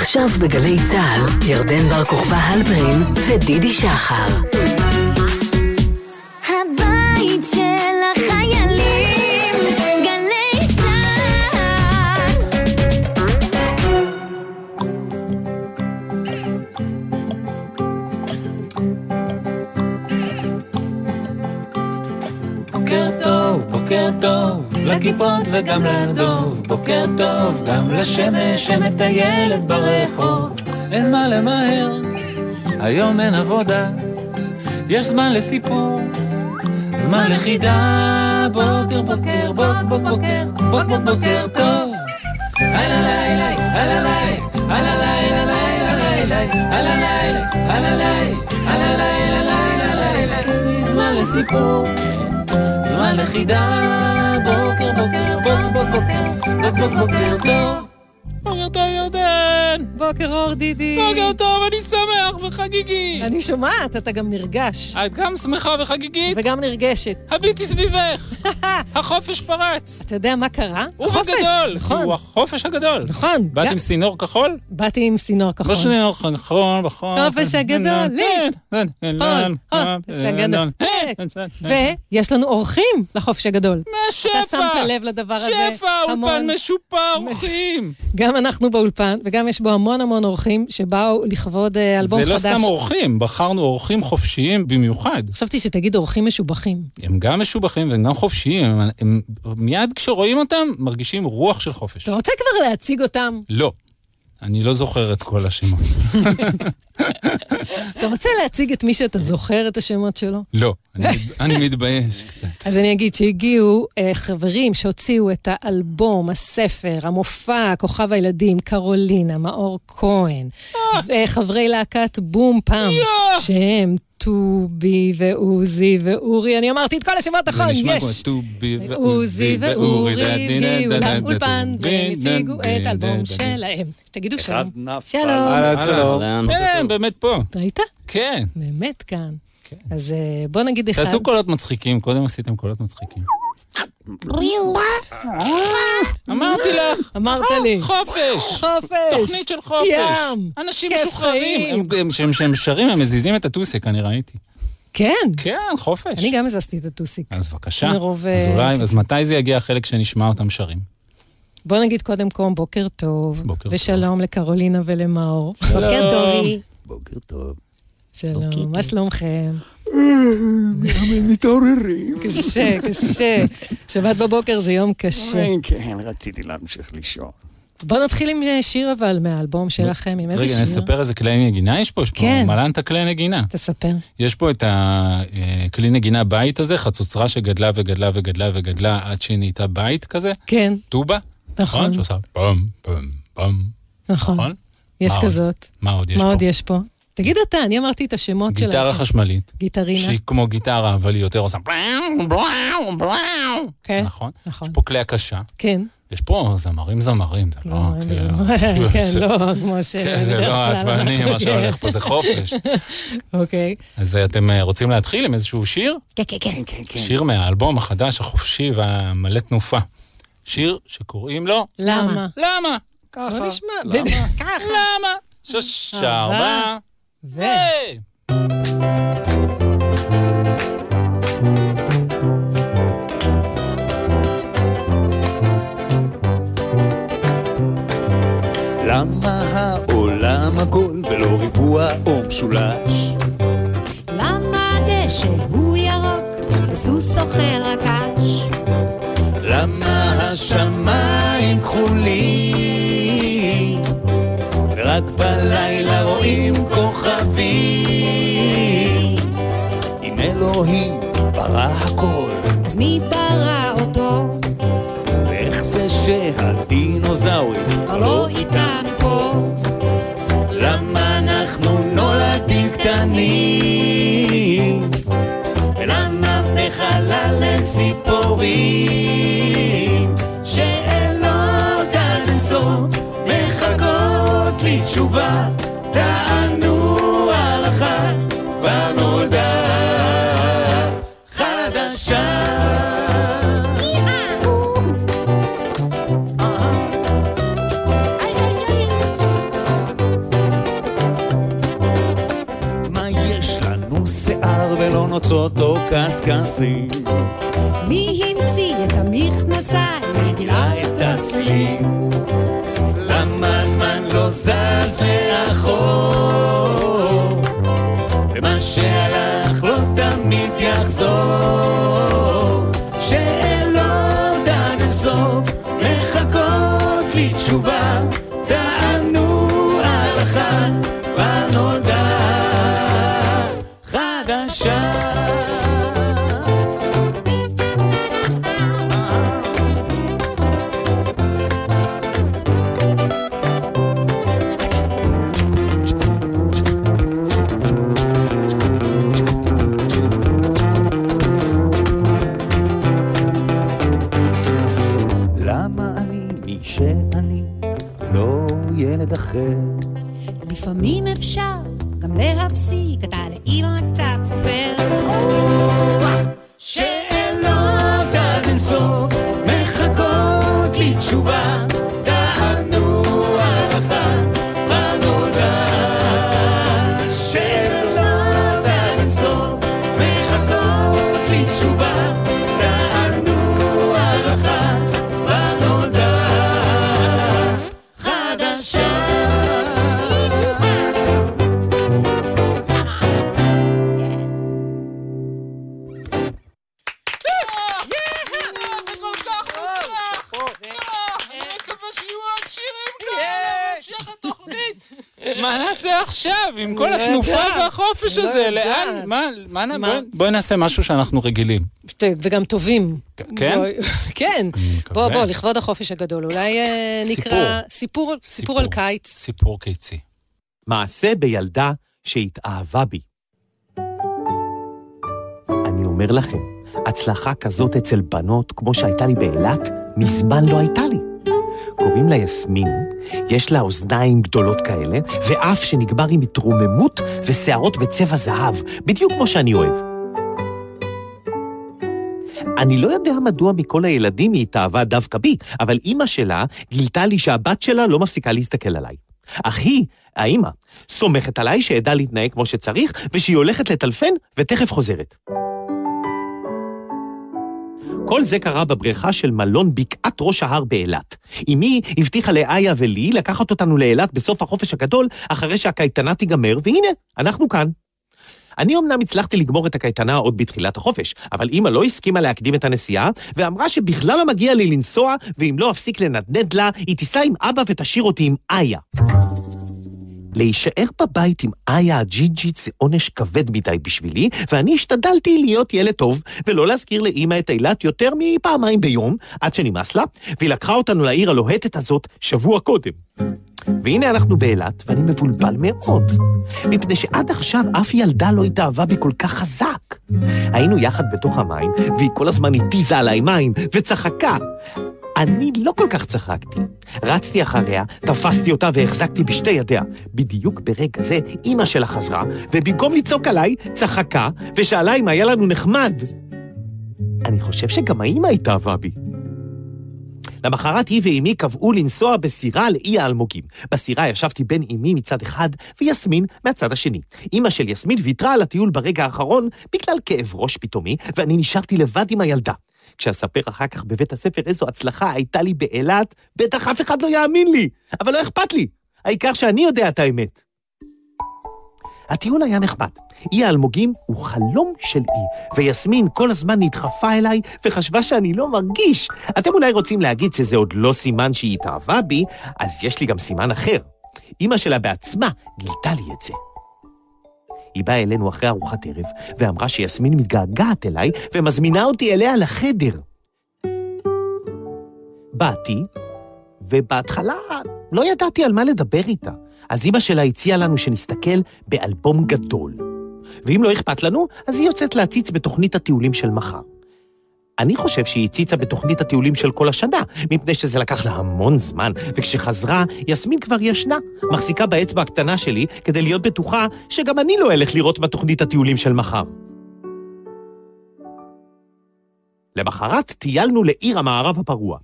עכשיו בגלי צהל, ירדן בר כוכבא הלפרין ודידי שחר. הבית של החיילים, גלי צהל. בוקר טוב, בוקר טוב, לכיפות וגם לדוב. בוקר טוב, גם לשמש שמטיילת ברחוב. אין מה למהר, היום אין עבודה, יש זמן לסיפור, זמן לחידה. בוקר בוקר, בוקר בוקר טוב. הלא לילה, הלא לילה, הלא לילה, הלא לילה, הלא לילה, הלא לילה, זמן לסיפור, זמן לחידה. בוקר בוקר טוב. בוקר טוב ירדן. בוקר אור דידי. בוקר טוב, אני שמח וחגיגי. אני שומעת, אתה גם נרגש. את גם שמחה וחגיגית? וגם נרגשת. הביטי סביבך. החופש פרץ. אתה יודע מה קרה? ובגדול. נכון. הוא החופש הגדול. נכון. באת עם סינור כחול? באתי עם סינור כחול. בסינור כחול, חופש הגדול. חופש הגדול. ויש לנו אורחים לחופש הגדול. מהשפע. אתה שמת לב לדבר הזה. שפע, אולפן משופע אורחים. גם אנחנו באולפן, וגם יש בו המון אורחים שבאו לכבוד אלבום חדש. זה לא סתם אורחים, בחרנו אורחים חופשיים במיוחד. חשבתי שתגיד אורחים משובחים. הם גם משובחים והם גם חופשיים, הם מיד כשרואים אותם מרגישים רוח של חופש. אתה רוצה כבר להציג אותם? לא. אני לא זוכר את כל השמות. אתה רוצה להציג את מי שאתה זוכר את השמות שלו? לא, אני מתבייש קצת. אז אני אגיד שהגיעו חברים שהוציאו את האלבום, הספר, המופע, כוכב הילדים, קרולינה, מאור כהן, וחברי להקת בום פעם, שהם טובי ואוזי ואורי. אני אמרתי את כל השמות נכון, יש. זה נשמע כמו טובי ואוזי ואורי הגיעו לאולפן והציגו את האלבום שלהם. תגידו שלום. שלום. כן, באמת פה. ראית? כן. באמת כאן. אז בוא נגיד אחד. תעשו קולות מצחיקים, קודם עשיתם קולות מצחיקים. אמרתי לך. אמרת לי. חופש. תוכנית של חופש. ים. אנשים משוחררים. כשהם שרים, הם מזיזים את הטוסיק, אני ראיתי. כן. כן, חופש. אני גם הזזתי את הטוסיק. אז בבקשה. אז מתי זה יגיע החלק שנשמע אותם שרים? בוא נגיד קודם כל בוקר טוב. ושלום לקרולינה ולמאור. בוקר טוב. בוקר טוב. שלום, מה שלומכם? מתעוררים. קשה. שבת בבוקר זה יום קשה. כן, רציתי להמשיך לישון. בוא נתחיל עם שיר אבל מהאלבום שלכם, עם איזה שיר? רגע, נספר איזה כלי נגינה יש פה? יש פה מלנת הכלי נגינה. תספר. יש פה את הכלי נגינה בית הזה, חצוצרה שגדלה וגדלה וגדלה וגדלה עד שהיא נהייתה בית כזה. כן. טובה. נכון. שעושה פם, פם, פם. נכון. יש כזאת. מה עוד יש פה? מה עוד יש פה? תגיד אתה, אני אמרתי את השמות שלה. גיטרה חשמלית. גיטרינה. שהיא כמו גיטרה, אבל היא יותר עושה כן. נכון. יש פה כלי הקשה. כן. יש פה זמרים, זה לא... כן, לא, כמו ש... זה לא את ואני, מה שהולך פה זה חופש. אוקיי. אז אתם רוצים להתחיל עם איזשהו שיר? כן. שיר מהאלבום החדש, החופשי והמלא תנופה. שיר שקוראים לו... למה? ככה. לא נשמע. למה? 6, 4 ו... למה העולם עגול ולא ריבוע או משולש? למה הדשא הוא ירוק וסוס אוכל רקש? למה השמיים כחולים ורק בלילה רואים כוכבים? אם אלוהים ברא הכל, אז מי ברא אותו? ואיך זה שהדינוזאורים לא איתנו פה? למה אנחנו נולדים קטנים? ולמה בחלל אין ציפורים? שאלות עד אינסוף מחכות לי תשובה. תענו על אחת, כבר נולדה חדשה. חולצות או קסקסים. מי המציא את המכנסיים? מי גילה את הצלילים? למה הזמן לא זז לאחור? ומה שהלך לא תמיד יחזור. שאלות עד הסוף מחכות לי תשובה. תענו על אחת כבר נולדה חדשה. לפעמים אפשר גם להפסיק, אתה לאימא רק קצת חופר. שאלות עד אינסוף מחכות לי תשובה. תענו על אחת מה נולדה. שאלות עד אינסוף מחכות לי תשובה. תענו על אחת מה נולדה חדשה. מה נעשה עכשיו עם כל התנופה והחופש הזה? לאן? בואי נעשה משהו שאנחנו רגילים. וגם טובים. כן? כן. בוא, לכבוד החופש הגדול. אולי נקרא סיפור על קיץ. סיפור קיצי. מעשה בילדה שהתאהבה בי. אני אומר לכם, הצלחה כזאת אצל בנות כמו שהייתה לי באילת, מזמן לא הייתה לי. קוראים לה יסמין, יש לה אוזניים גדולות כאלה, ואף שנגמר עם התרוממות ושערות בצבע זהב, בדיוק כמו שאני אוהב. אני לא יודע מדוע מכל הילדים היא התאהבה דווקא בי, אבל אמא שלה גילתה לי שהבת שלה לא מפסיקה להסתכל עליי. אך היא, האמא, סומכת עליי שידע להתנהג כמו שצריך, ושהיא הולכת לטלפן ותכף חוזרת. כל זה קרה בבריכה של מלון בקעת ראש ההר באילת. אמי הבטיחה לאיה ולי לקחת אותנו לאילת בסוף החופש הגדול, אחרי שהקייטנה תיגמר, והנה, אנחנו כאן. אני אומנם הצלחתי לגמור את הקייטנה עוד בתחילת החופש, אבל אמא לא הסכימה להקדים את הנסיעה, ואמרה שבכלל לא מגיע לי לנסוע, ואם לא אפסיק לנדנד לה, היא תיסע עם אבא ותשאיר אותי עם איה. להישאר בבית עם איה הג'ינג'ית זה עונש כבד מדי בשבילי, ואני השתדלתי להיות ילד טוב, ולא להזכיר לאמא את אילת יותר מפעמיים ביום, עד שנמאס לה, והיא לקחה אותנו לעיר הלוהטת הזאת שבוע קודם. והנה אנחנו באילת, ואני מבולבל מאוד, מפני שעד עכשיו אף ילדה לא התאהבה בי כל כך חזק. היינו יחד בתוך המים, והיא כל הזמן התיזה עליי מים, וצחקה. אני לא כל כך צחקתי. רצתי אחריה, תפסתי אותה והחזקתי בשתי ידיה. בדיוק ברגע זה אמא שלה חזרה, ובמקום לצעוק עליי, צחקה, ושאלה אם היה לנו נחמד. אני חושב שגם האמא התאהבה בי. למחרת היא ואימי קבעו לנסוע בסירה לאי האלמוגים. בסירה ישבתי בין אימי מצד אחד ויסמין מהצד השני. אמא של יסמין ויתרה על הטיול ברגע האחרון בגלל כאב ראש פתאומי, ואני נשארתי לבד עם הילדה. כשאספר אחר כך בבית הספר איזו הצלחה הייתה לי באילת, בטח אף אחד לא יאמין לי, אבל לא אכפת לי. העיקר שאני יודע את האמת. הטיול היה נחמד. אי האלמוגים הוא חלום של אי, ויסמין כל הזמן נדחפה אליי וחשבה שאני לא מרגיש. אתם אולי רוצים להגיד שזה עוד לא סימן שהיא התאהבה בי, אז יש לי גם סימן אחר. אמא שלה בעצמה גילתה לי את זה. היא באה אלינו אחרי ארוחת ערב, ואמרה שיסמין מתגעגעת אליי, ומזמינה אותי אליה לחדר. באתי, ובהתחלה לא ידעתי על מה לדבר איתה. אז אמא שלה הציעה לנו שנסתכל באלבום גדול. ואם לא אכפת לנו, אז היא יוצאת להציץ בתוכנית הטיולים של מחר. אני חושב שהיא הציצה בתוכנית הטיולים של כל השנה, מפני שזה לקח לה המון זמן, וכשחזרה, יסמין כבר ישנה, מחזיקה באצבע הקטנה שלי, כדי להיות בטוחה שגם אני לא אלך לראות בתוכנית הטיולים של מחר. למחרת טיילנו לעיר המערב הפרוע.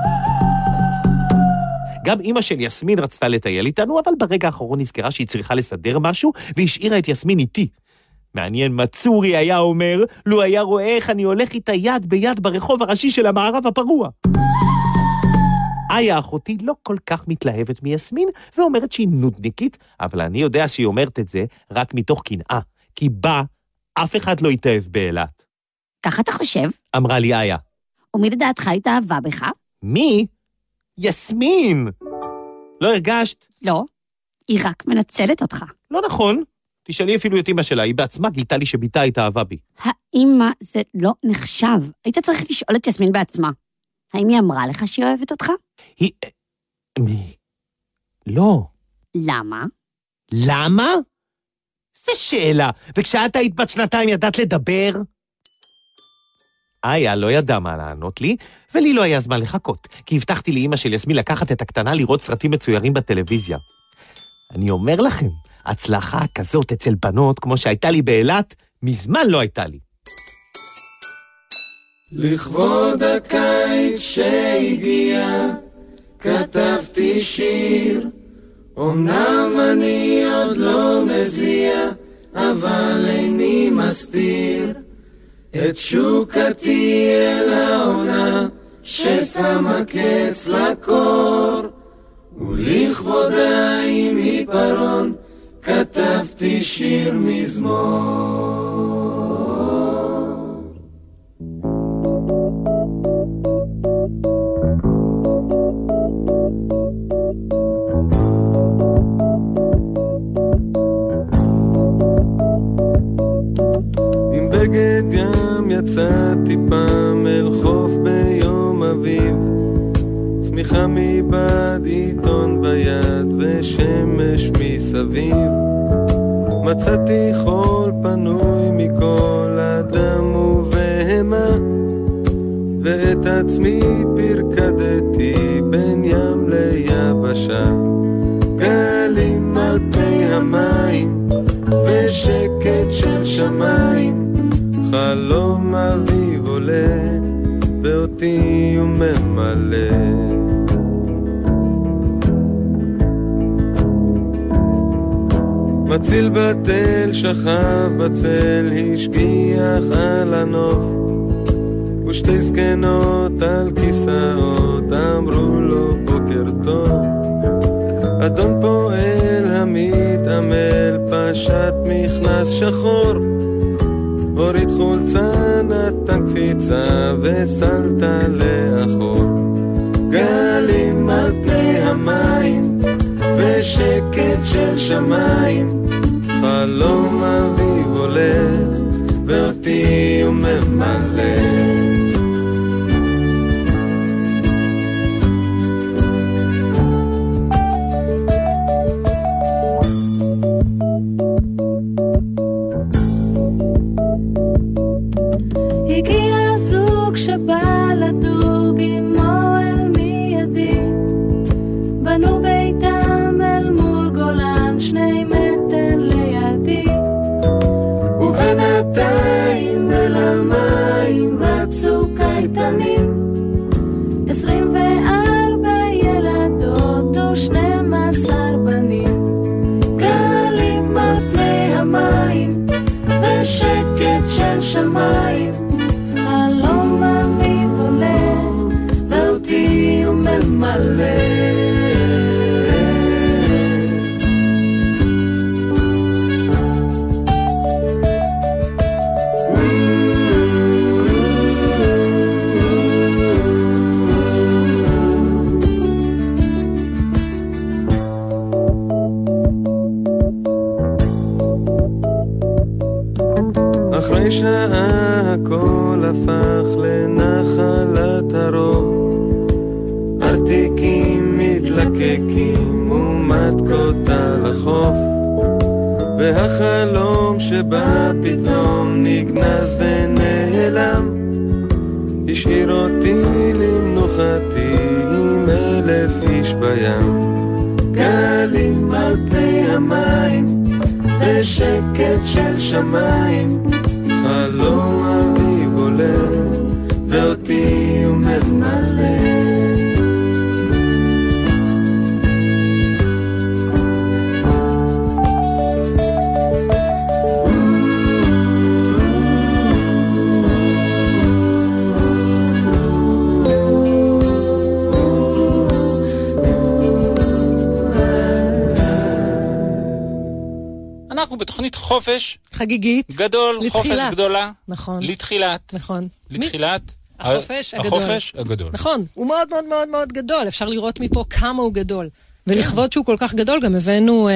גם אמא של יסמין רצתה לטייל איתנו, אבל ברגע האחרון נזכרה שהיא צריכה לסדר משהו, והשאירה את יסמין איתי. מעניין מה צורי היה אומר, לו היה רואה איך אני הולך איתה יד ביד ברחוב הראשי של המערב הפרוע. איה אחותי לא כל כך מתלהבת מיסמין, ואומרת שהיא נודניקית, אבל אני יודע שהיא אומרת את זה רק מתוך קנאה, כי בה אף אחד לא יתאהב באילת. ככה אתה חושב? אמרה לי איה. ומי לדעתך התאהבה בך? מי? יסמין! לא הרגשת? לא, היא רק מנצלת אותך. לא נכון. תשאלי אפילו את אמא שלה, היא בעצמה גילתה לי שביתה התאהבה בי. האמא זה לא נחשב. היית צריך לשאול את יסמין בעצמה. האם היא אמרה לך שהיא אוהבת אותך? היא... לא. למה? למה? זה שאלה. וכשאת היית בת 2 ידעת לדבר? איה לא ידע מה לענות לי, ולי לא היה זמן לחכות, כי הבטחתי לאמא של יסמין לקחת את הקטנה לראות סרטים מצוירים בטלוויזיה. אני אומר לכם, הצלחה כזאת אצל בנות, כמו שהייתה לי באילת, מזמן לא הייתה לי. לכבוד הקיץ שהגיע, כתבתי שיר, אמנם אני עוד לא מזיע, אבל איני מסתיר את שוקתי אל העונה, ששמה קץ לקור, ולכבודה עם עיפרון, כתבתי שיר מזמור. עם בגד ים יצאתי פעם אל חוף ביום אביב, צמיחה מבעד עיתון ביד ושמש מסביב, מצאתי חול פנוי מכל אדם ובהמה, ואת עצמי פרקדתי בין ים ליבשה, גלים על פני המים ושקט של שמיים, חלום אביב עולה ואותי הוא ממלא. מציל בתל שכב בצל, השגיח על הנוף, ושתי זקנות על כיסאות אמרו לו בוקר טוב. אדון פועל המתעמל פשט מכנס שחור, הוריד חולצה נתן קפיצה וסלטה לאחור, גלים על פני המים ושקט של שמיים, חלום אביב עולה ואותי הוא ממלא. הגיע זוג שבא לדוג עם אוהל מיידי, בנו ביתם אל מול גולן 2 מטר לידי, ובינתיים אל המים רצו קייטנים, 24 ילדות ו12 בנים, גלים על פני המים ושקט של שמיים, חלום אביב עולה ואותי הוא ממלא. אחרי שעה הכל הפך לנחלת הרוב, ארתיקים מתלקקים ומתקות על החוף, והחלום שבא פתאום נגנז ונעלם, השאיר אותי למנוחתי עם 1000 איש בים, גלים על פני המים ושקט של שמיים, חלום אביב עולה ואותי הוא ממלא. אנחנו בתוכנית חופש. חגיגית. גדול, חופש גדולה. נכון. לתחילת. נכון. לתחילת. החופש הגדול. החופש הגדול. נכון, הוא מאוד מאוד מאוד מאוד גדול. אפשר לראות מפה כמה הוא גדול. ולכבוד שהוא כל כך גדול, גם הבאנו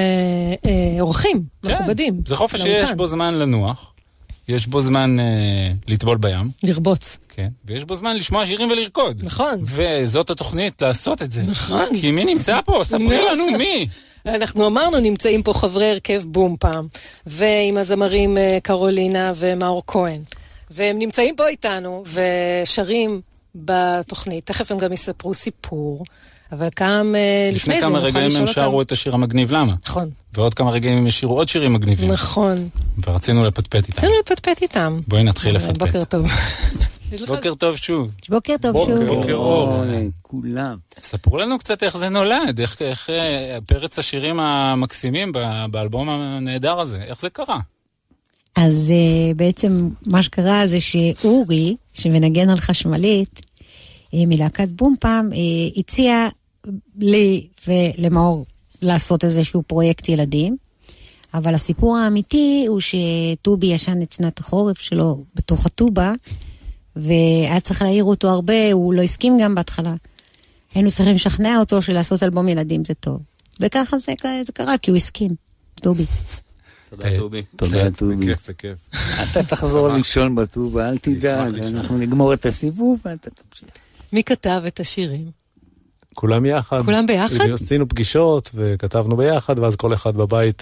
אורחים מכובדים. זה חופש שיש בו זמן לנוח. יש בו זמן לטבול בים. לרבוץ. כן. ויש בו זמן לשמוע שירים ולרקוד. נכון. וזאת התוכנית לעשות את זה. נכון. כי מי נמצא פה? ספרי לנו מי. אנחנו אמרנו, נמצאים פה חברי הרכב בום פעם, ועם הזמרים קרולינה ומאור כהן. והם נמצאים פה איתנו ושרים בתוכנית. תכף הם גם יספרו סיפור. אבל לפני כמה רגעים הם שרו את השיר המגניב למה. נכון. ועוד כמה רגעים הם ישירו עוד שירים מגניבים. נכון. ורצינו לפטפט איתם. בואי נתחיל לפטפט. בוקר טוב. בוקר טוב שוב. בוקר טוב שוב. בוקר אור. כולם. ספרו לנו קצת איך זה נולד, איך פרץ השירים המקסימים באלבום הנהדר הזה, איך זה קרה? אז בעצם מה שקרה זה שאורי, שמנגן על חשמלית, מלהקת בום פעם, הציע לי ולמאור לעשות איזשהו פרויקט ילדים, אבל הסיפור האמיתי הוא שטובי ישן את שנת החורף שלו בתוך הטובה, והיה צריך להעיר אותו הרבה, הוא לא הסכים גם בהתחלה. היינו צריכים לשכנע אותו שלעשות אלבום ילדים זה טוב. וככה זה קרה, כי הוא הסכים, טובי. תודה טובי. תודה טובי. בכיף. אתה תחזור לישון בטובה, אל תדאג, אנחנו נגמור את הסיבוב ואתה תמשיך. מי כתב את השירים? כולם יחד. כולם ביחד? עשינו פגישות וכתבנו ביחד, ואז כל אחד בבית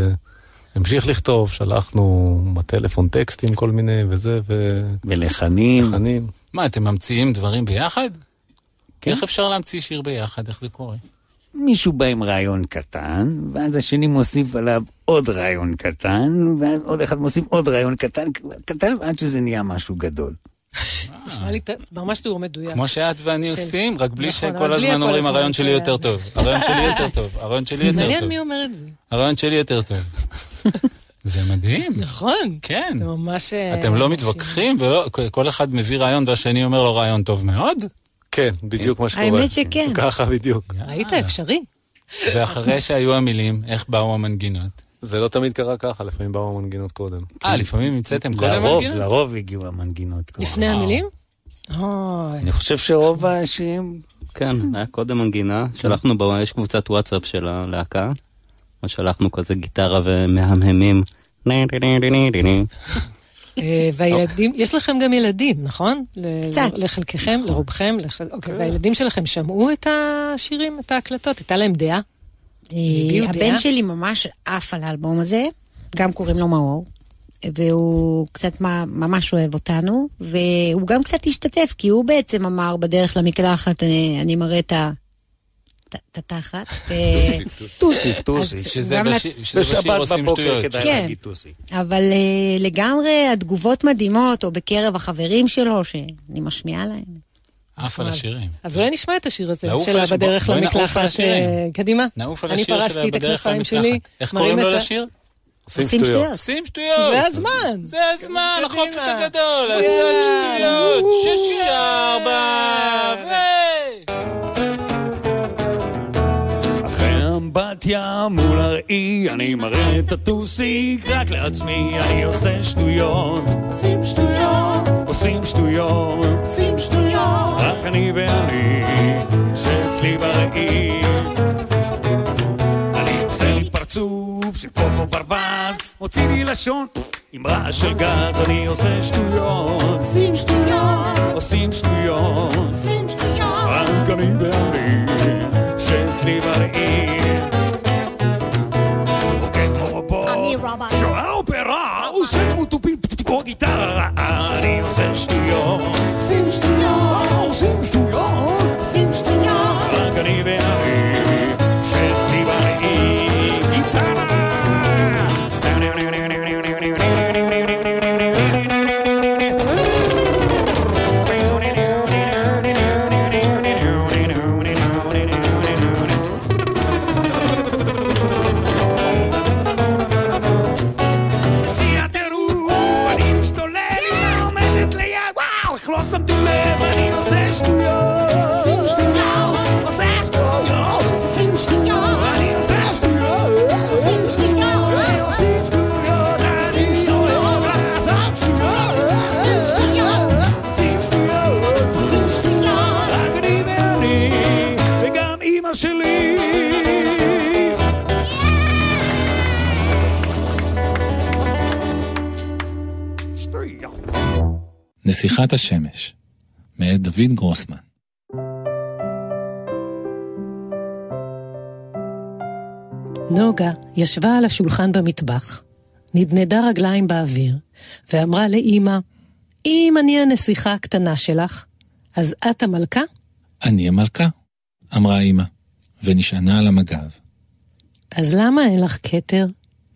המשיך לכתוב, שלחנו בטלפון טקסטים כל מיני וזה, ולחנים. מה, אתם ממציאים דברים ביחד? איך אפשר להמציא שיר ביחד? איך זה קורה? מישהו בא עם רעיון קטן, ואז השני מוסיף עליו עוד רעיון קטן, ואז עוד אחד מוסיף עוד רעיון קטן, עד שזה נהיה משהו גדול. ממש תיאור מדויק. כמו שאת ואני עושים, רק בלי שכל הזמן אומרים, הרעיון שלי יותר טוב. הרעיון שלי יותר טוב. הרעיון שלי יותר טוב. מעניין מי אומר את זה. הרעיון שלי יותר טוב. זה מדהים. נכון. כן. זה ממש... אתם לא מתווכחים, וכל אחד מביא רעיון, והשני אומר לו רעיון טוב מאוד? כן, בדיוק מה שקורה. האמת שכן. ככה בדיוק. ראית, אפשרי. ואחרי שהיו המילים, איך באו המנגינות? זה לא תמיד קרה ככה, לפעמים באו המנגינות קודם. לפעמים המצאתם קודם מנגינות? לרוב הגיעו המנגינות. לפני המילים? אני חושב שרוב האנשים... כן, היה קודם מנגינה. שלחנו, יש קבוצת וואטסאפ של הלהקה. שלחנו כזה גיטרה ומהמהמים. והילדים, יש לכם גם ילדים, נכון? קצת. לחלקכם, לרובכם. והילדים שלכם שמעו את השירים, את ההקלטות? הייתה להם דעה? הבן שלי ממש עף על האלבום הזה, גם קוראים לו מאור, והוא קצת ממש אוהב אותנו, והוא גם קצת השתתף, כי הוא בעצם אמר בדרך למקלחת, אני מראה את התחת. טוסי. שזה בשיר עושים שטויות. כן, אבל לגמרי התגובות מדהימות, או בקרב החברים שלו, שאני משמיעה להם. אף על השירים. אז אולי נשמע את השיר הזה, שלה בדרך למקלחת. קדימה. נעוף על השיר שלה בדרך למקלחת. איך קוראים לו לשיר? עושים שטויות. עושים שטויות. זה הזמן. זה הזמן, החופש הגדול. לעשות שטויות. 6, 4, אחרי אמבטיה מול הראי, אני מראה את הטוסיק, רק לעצמי אני עושה שטויות. עושים שטויות. עושים שטויות. עושים שטויות. רק אני ואני, שאצלי בראי. אני עושה לי פרצוף של פופו ברבז, מוציא לי לשון עם רעש של גז, אני עושה שטויות. עושים שטויות. עושים שטויות. עושים שטויות. רק אני ואני, שאצלי בראי. רוקד כמו רובוט, שועל אופרה, עושה כמו תופים כמו גיטרה, אני עושה שטויות. עושים שטויות. עושים שטויות. עושים שטויות. רק אני ואני, שאצלי בראי. גיטרה. לא שמתי לב, אני עושה נסיכת השמש, מאת דוד גרוסמן. נוגה ישבה על השולחן במטבח, נדנדה רגליים באוויר, ואמרה לאמא, אם אני הנסיכה הקטנה שלך, אז את המלכה? אני המלכה, אמרה אמא, ונשענה על המגב. אז למה אין לך כתר?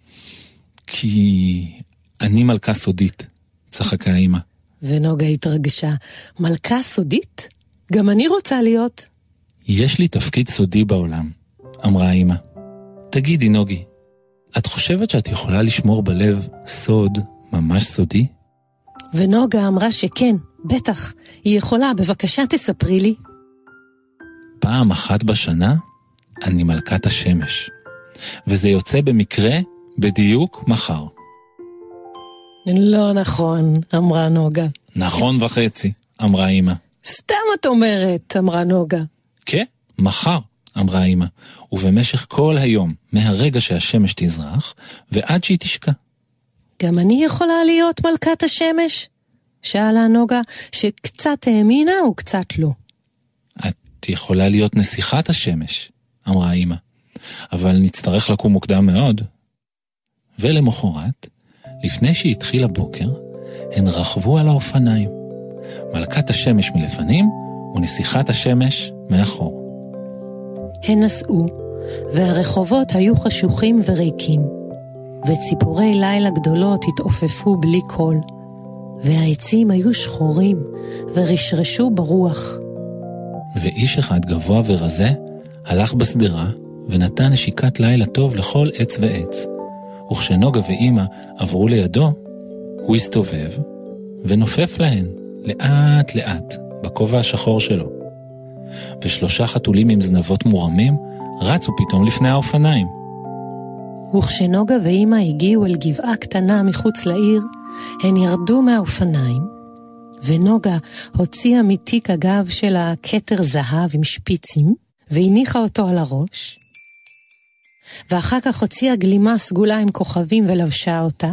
כי אני מלכה סודית, צחקה אמא. ונוגה התרגשה, מלכה סודית? גם אני רוצה להיות. יש לי תפקיד סודי בעולם, אמרה אמא. תגידי נוגי, את חושבת שאת יכולה לשמור בלב סוד ממש סודי? ונוגה אמרה שכן, בטח, היא יכולה, בבקשה תספרי לי. פעם אחת בשנה אני מלכת השמש, וזה יוצא במקרה בדיוק מחר. לא נכון, אמרה נוגה. נכון וחצי, אמרה אמא. סתם את אומרת, אמרה נוגה. כן, מחר, אמרה אמא, ובמשך כל היום, מהרגע שהשמש תזרח, ועד שהיא תשקע. גם אני יכולה להיות מלכת השמש? שאלה נוגה, שקצת האמינה וקצת לא. את יכולה להיות נסיכת השמש, אמרה אמא, אבל נצטרך לקום מוקדם מאוד. ולמחרת, לפני שהתחיל הבוקר, הן רכבו על האופניים. מלכת השמש מלפנים ונסיכת השמש מאחור. הן נסעו, והרחובות היו חשוכים וריקים, וציפורי לילה גדולות התעופפו בלי קול, והעצים היו שחורים ורשרשו ברוח. ואיש אחד גבוה ורזה הלך בסדרה ונתן נשיקת לילה טוב לכל עץ ועץ. וכשנוגה ואמא עברו לידו, הוא הסתובב ונופף להן לאט לאט בכובע השחור שלו. ושלושה חתולים עם זנבות מורמים רצו פתאום לפני האופניים. וכשנוגה ואמא הגיעו אל גבעה קטנה מחוץ לעיר, הן ירדו מהאופניים, ונוגה הוציאה מתיק הגב של הכתר זהב עם שפיצים, והניחה אותו על הראש, ואחר כך הוציאה גלימה סגולה עם כוכבים ולבשה אותה,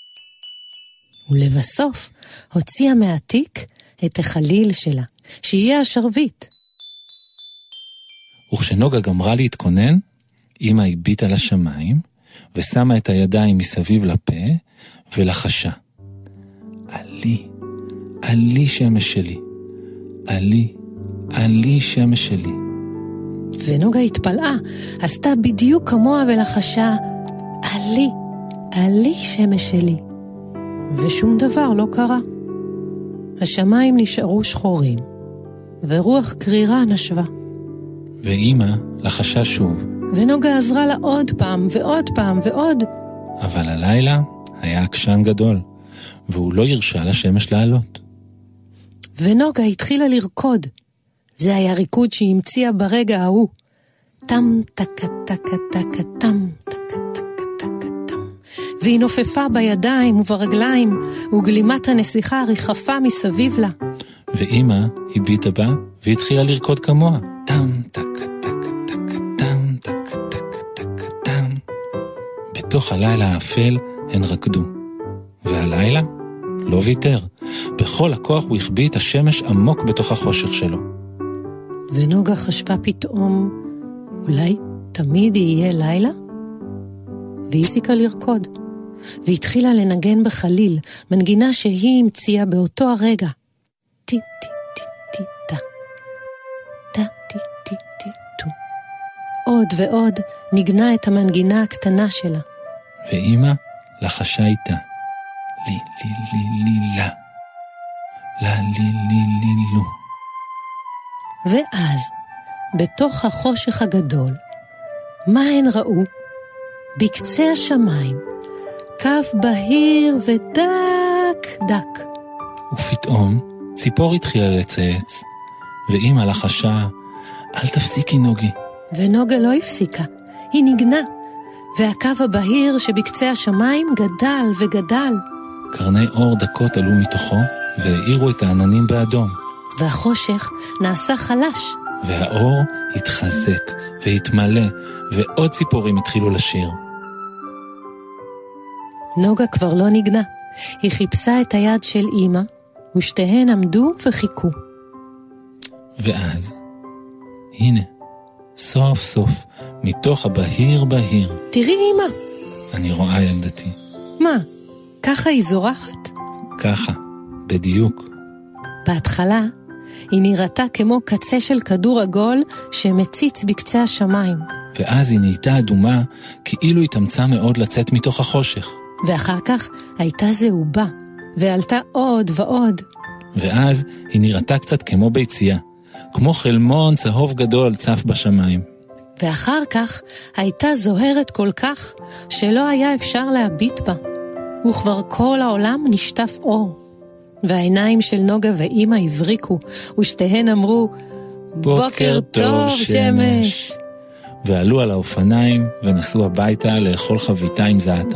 ולבסוף הוציאה מהתיק את החליל שלה, שיהיה השרביט. וכשנוגה גמרה להתכונן, אמא הביטה לשמיים, ושמה את הידיים מסביב לפה, ולחשה. עלי, עלי שמש שלי, עלי, עלי שמש שלי. ונוגה התפלאה, עשתה בדיוק כמוה ולחשה, עלי, עלי שמש שלי. ושום דבר לא קרה. השמיים נשארו שחורים, ורוח קרירה נשבה. ואמא לחשה שוב. ונוגה עזרה לה עוד פעם ועוד פעם ועוד. אבל הלילה היה עקשן גדול, והוא לא הרשה לשמש לעלות. ונוגה התחילה לרקוד. זה היה ריקוד שהיא המציאה ברגע ההוא. טם טקה טקה טקה טם טקה טקה טקה טם. והיא נופפה בידיים וברגליים, וגלימת הנסיכה ריחפה מסביב לה. ואמא הביטה בה והתחילה לרקוד כמוה. טם טקה טקה טקה טם טקה טקה טקה טם. בתוך הלילה האפל הן רקדו. והלילה לא ויתר. בכל הכוח הוא החביא את השמש עמוק בתוך החושך שלו. ונוגה חשבה פתאום, אולי תמיד יהיה לילה? והיא הפסיקה לרקוד, והתחילה לנגן בחליל, מנגינה שהיא המציאה באותו הרגע. טי טי טי טי טה, טה טי טי טי טו. עוד ועוד נגנה את המנגינה הקטנה שלה. ואמא לחשה איתה. לי לי לי לי לה, לה לי לי לי לו. ואז, בתוך החושך הגדול, מה הן ראו? בקצה השמיים, קו בהיר ודק דק. ופתאום ציפור התחילה לצייץ, ואמא לחשה, אל תפסיקי נוגי. ונוגה לא הפסיקה, היא נגנה, והקו הבהיר שבקצה השמיים גדל וגדל. קרני אור דקות עלו מתוכו, והאירו את העננים באדום. והחושך נעשה חלש. והאור התחזק והתמלא, ועוד ציפורים התחילו לשיר. נוגה כבר לא נגנה. היא חיפשה את היד של אמא, ושתיהן עמדו וחיכו. ואז, הנה, סוף סוף, מתוך הבהיר בהיר. תראי אמא. אני רואה ילדתי. מה? ככה היא זורחת? ככה, בדיוק. בהתחלה היא נראתה כמו קצה של כדור עגול שמציץ בקצה השמיים. ואז היא נהייתה אדומה, כאילו התאמצה מאוד לצאת מתוך החושך. ואחר כך הייתה זהובה, ועלתה עוד ועוד. ואז היא נראתה קצת כמו ביצייה, כמו חלמון צהוב גדול צף בשמיים. ואחר כך הייתה זוהרת כל כך, שלא היה אפשר להביט בה. וכבר כל העולם נשטף אור. והעיניים של נוגה ואמא הבריקו, ושתיהן אמרו, בוקר טוב שמש. ועלו על האופניים ונסעו הביתה לאכול חביתה עם זעתר.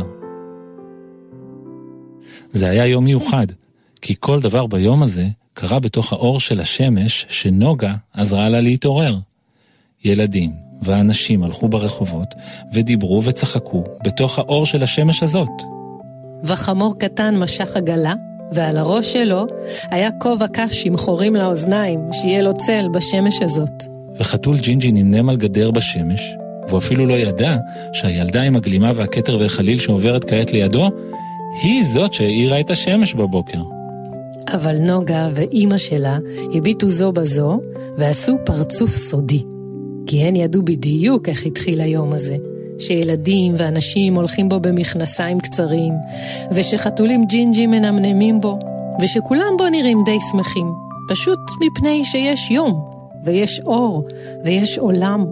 זה היה יום מיוחד, כי כל דבר ביום הזה קרה בתוך האור של השמש שנוגה עזרה לה להתעורר. ילדים ואנשים הלכו ברחובות ודיברו וצחקו בתוך האור של השמש הזאת. וחמור קטן משך עגלה, ועל הראש שלו היה כובע קש עם חורים לאוזניים, שיהיה לו צל בשמש הזאת. וחתול ג'ינג'י נמנם על גדר בשמש, והוא אפילו לא ידע שהילדה עם הגלימה והכתר והחליל שעוברת כעת לידו, היא זאת שהאירה את השמש בבוקר. אבל נוגה ואימא שלה הביטו זו בזו, ועשו פרצוף סודי. כי הן ידעו בדיוק איך התחיל היום הזה. שילדים ואנשים הולכים בו במכנסיים קצרים, ושחתולים ג'ינג'י מנמנמים בו, ושכולם בו נראים די שמחים, פשוט מפני שיש יום, ויש אור, ויש עולם.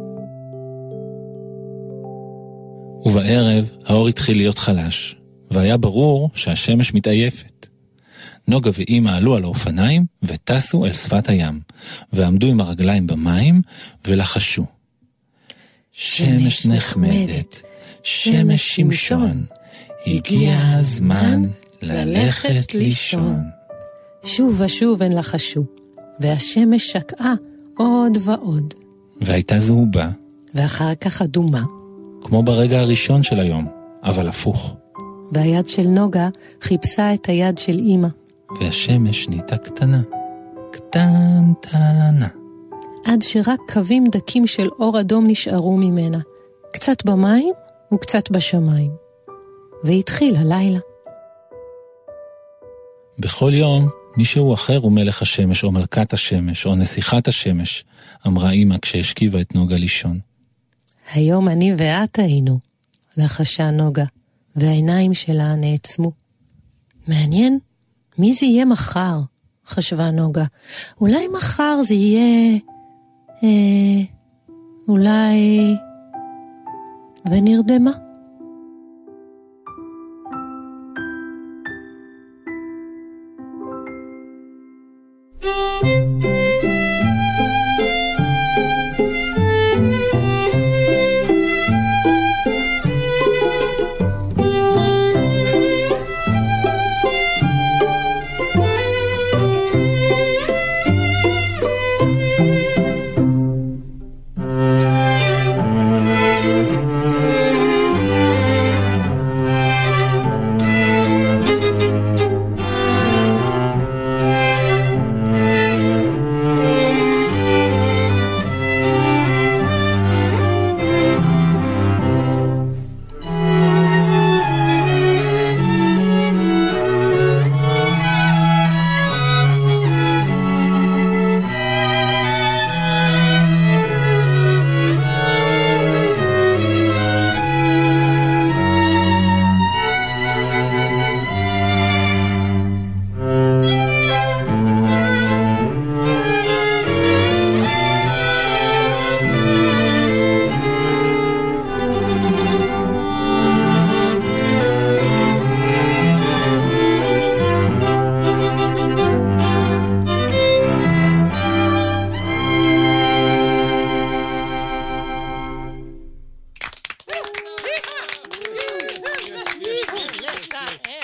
ובערב האור התחיל להיות חלש, והיה ברור שהשמש מתעייפת. נוגה ואמא עלו על האופניים וטסו אל שפת הים, ועמדו עם הרגליים במים ולחשו. שמש נחמדת, שמש שמשון, הגיע הזמן ללכת לישון. שוב ושוב הן לחשו, והשמש שקעה עוד ועוד. והייתה זהובה. ואחר כך אדומה. כמו ברגע הראשון של היום, אבל הפוך. והיד של נוגה חיפשה את היד של אמא. והשמש נהייתה קטנה, קטנטנה. עד שרק קווים דקים של אור אדום נשארו ממנה, קצת במים וקצת בשמיים. והתחיל הלילה. בכל יום מישהו אחר הוא מלך השמש או מלכת השמש או נסיכת השמש, אמרה אמא כשהשכיבה את נוגה לישון. היום אני ואת היינו, לחשה נוגה, והעיניים שלה נעצמו. מעניין, מי זה יהיה מחר? חשבה נוגה. אולי מחר זה יהיה... אולי... ונרדמה.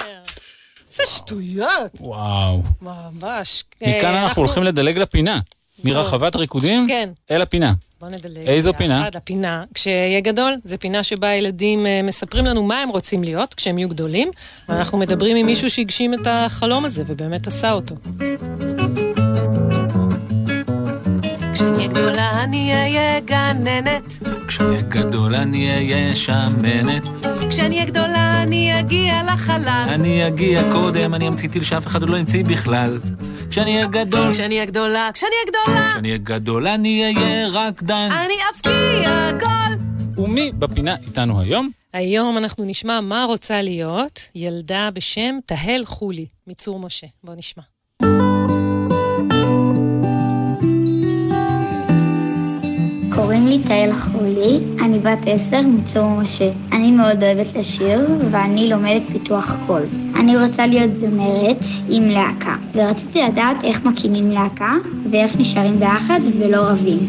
וואו. ממש. מכאן אנחנו הולכים לדלג לפינה. מרחבת ריקודים? כן. אל הפינה. בוא נדלג. איזו פינה? הפינה. כשיהיה גדול, זו פינה שבה הילדים מספרים לנו מה הם רוצים להיות כשהם יהיו גדולים, ואנחנו מדברים עם מישהו שהגשים את החלום הזה ובאמת עשה אותו. כשאני אהיה גדולה אני אהיה גננת. כשאני אהיה גדול אני אהיה שמנת. כשאני אהיה גדולה אני אגיע לחלל. אני אגיע קודם, אני אמציתי שאף אחד לא המציא בכלל. כשאני אהיה גדול. כשאני אהיה גדולה. כשאני אהיה גדולה. כשאני אהיה גדול אני אהיה רקדן. אני אפקיע הכל. ומי בפינה איתנו היום? היום אנחנו נשמע מה רוצה להיות ילדה בשם תהל חולי מצור משה. בוא נשמע. קוראים לי תהל חולי, אני בת 10 מצור משה. אני מאוד אוהבת לשיר ואני לומדת פיתוח קול. אני רוצה להיות זמרת עם להקה, ורציתי לדעת איך מקימים להקה ואיך נשארים ביחד ולא רבים.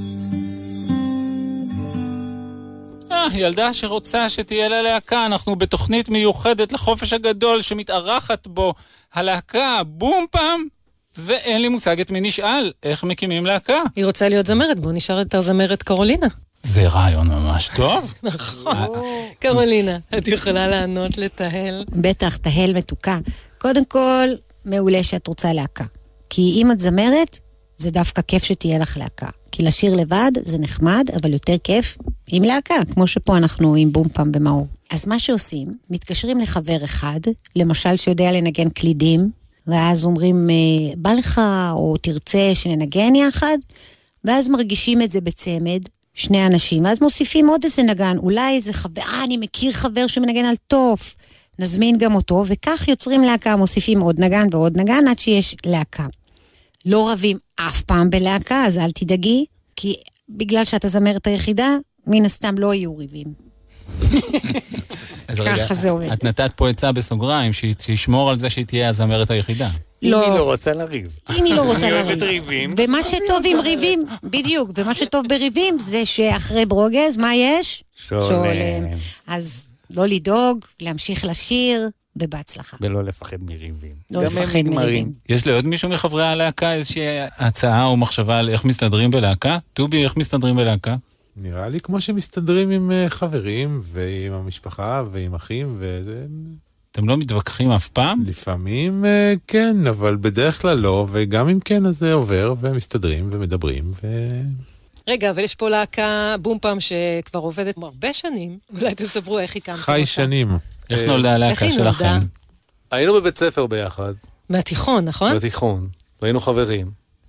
ילדה שרוצה שתהיה לה להקה, אנחנו בתוכנית מיוחדת לחופש הגדול שמתארחת בו הלהקה בום פעם. ואין לי מושג את מי נשאל, איך מקימים להקה. היא רוצה להיות זמרת, בוא נשאר יותר זמרת קרולינה. זה רעיון ממש טוב. נכון. קרולינה, את יכולה לענות לתהל? בטח, תהל מתוקה. קודם כל, מעולה שאת רוצה להקה. כי אם את זמרת, זה דווקא כיף שתהיה לך להקה. כי לשיר לבד זה נחמד, אבל יותר כיף עם להקה, כמו שפה אנחנו עם בום פעם במאור. אז מה שעושים, מתקשרים לחבר אחד, למשל שיודע לנגן קלידים, ואז אומרים, בא לך או תרצה שננגן יחד, ואז מרגישים את זה בצמד, שני אנשים, ואז מוסיפים עוד איזה נגן, אולי איזה חבר, אני מכיר חבר שמנגן על טוף, נזמין גם אותו, וכך יוצרים להקה, מוסיפים עוד נגן ועוד נגן, עד שיש להקה. לא רבים אף פעם בלהקה, אז אל תדאגי, כי בגלל שאתה זמרת היחידה, מן הסתם לא יהיו ריבים. ככה זה עובד. את נתת פה עצה בסוגריים, שישמור על זה שהיא תהיה הזמרת היחידה. אם היא לא רוצה לריב. אם היא לא רוצה לריב. אני אוהבת ריבים. ומה שטוב עם ריבים, בדיוק, ומה שטוב בריבים זה שאחרי ברוגז, מה יש? שולם. אז לא לדאוג, להמשיך לשיר, ובהצלחה. ולא לפחד מריבים. לא לפחד מריבים. יש לעוד מישהו מחברי הלהקה איזושהי הצעה או מחשבה על איך מסתדרים בלהקה? טובי, איך מסתדרים בלהקה? נראה לי כמו שמסתדרים עם חברים ועם המשפחה ועם אחים אתם לא מתווכחים אף פעם? לפעמים כן, אבל בדרך כלל לא, וגם אם כן אז זה עובר ומסתדרים ומדברים רגע, אבל יש פה להקה בום פעם שכבר עובדת הרבה שנים, אולי תספרו איך הקמתם אותה. חי שנים. איך נולדה הלהקה שלכם? היינו בבית ספר ביחד. מהתיכון, נכון? בתיכון, והיינו חברים.